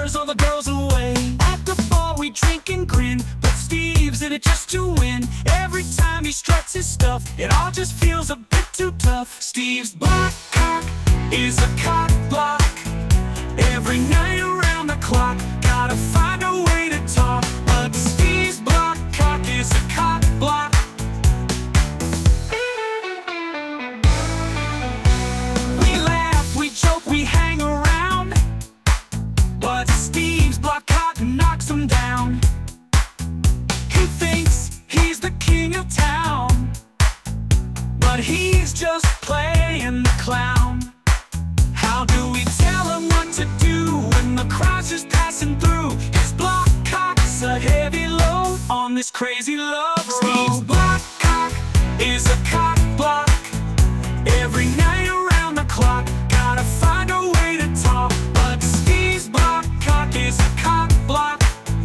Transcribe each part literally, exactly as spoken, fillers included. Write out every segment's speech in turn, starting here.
lures all the girls away. At the bar we drink and grin, but Steve's in it just to win. Every time he struts his stuff, it all just feels a bit too tough. Steve's black cock is a cock block. Every night around the clock, gotta find a way to talk. But Steve's black cock is a cock block. We laugh, we joke, we hang around, but Steve's black cock knocks him down. He thinks he's the king of town, but he's just playing the clown. How do we tell him what to do when the crowd's just passing through? His black cock's a heavy load on this crazy love road. Steve's black cock is a cock block. Every night around the clock, gotta find a way to talk. But Steve's black cock is a cock block.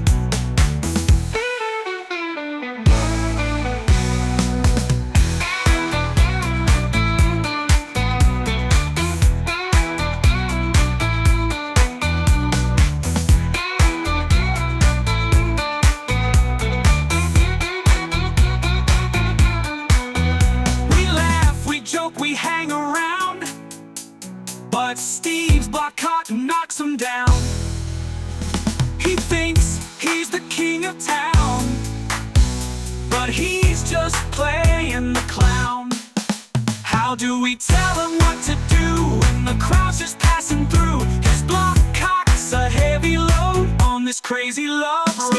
We hang around, but Steve's black cock knocks him down. He thinks he's the king of town, but he's just playing the clown. How do we tell him what to do when the crowd's just passing through? His black cock's a heavy load on this crazy love road.